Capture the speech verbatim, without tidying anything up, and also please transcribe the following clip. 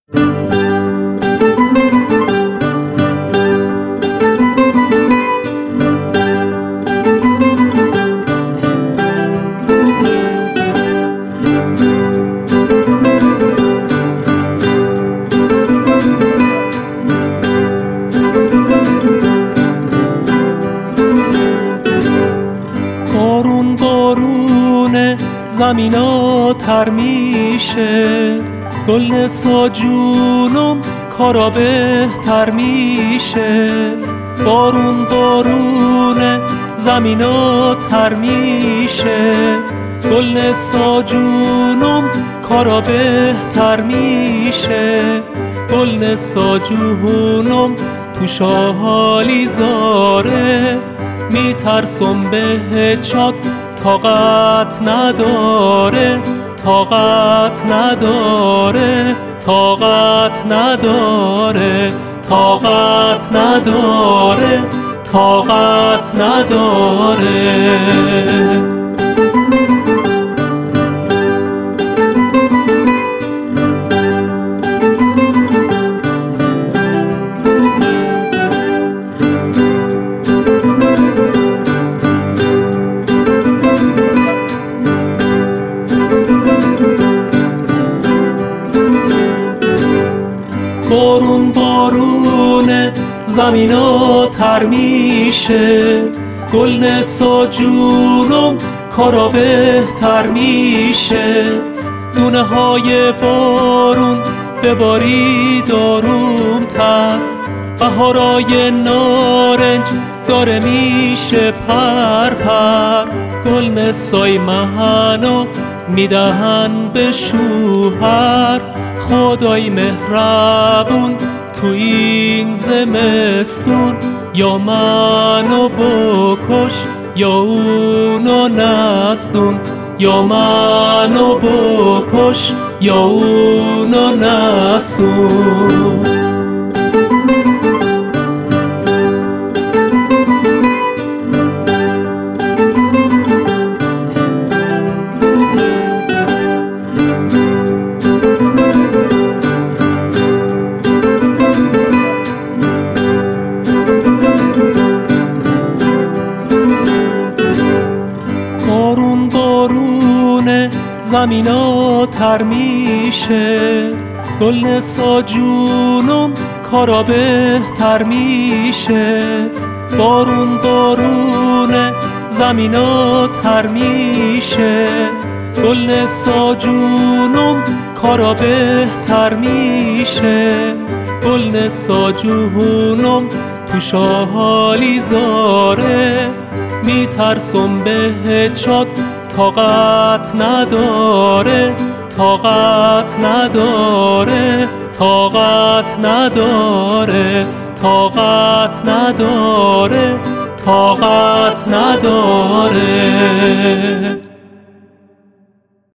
بارون بارونه زمینا تر میشه، گل نسا جونم کارا بهتر میشه. بارون بارونه زمینا تر میشه، گل نسا جونم کارا بهتر میشه. گل نسا جونم تو حالی زاره، میترسم به چاد طاقت نداره، طاقت نداره، طاقت نداره، طاقت نداره، طاقت نداره. بارون بارونه زمینا تر میشه، گل نسا جونم کارا بهتر میشه. دونه های بارون ببارید آروم تر، بهارای نارنج داره میشه پر پر. گل نسای مهنو میدهن به شوهر، خدای مهربون تو این زمستون. یا منو بکش یا اونو نستون، یا منو بکش یا اونو نستون. بارون بارونه زمینا تر میشه، گل نسا جونم کارا بهتر میشه. بارون بارونه زمینا تر میشه، گل نسا جونم کارا بهتر میشه. گل نسا جونم تو حالی زاره، میترسم به چاد طاقت نداره، طاقت نداره، طاقت نداره، طاقت نداره، طاقت نداره.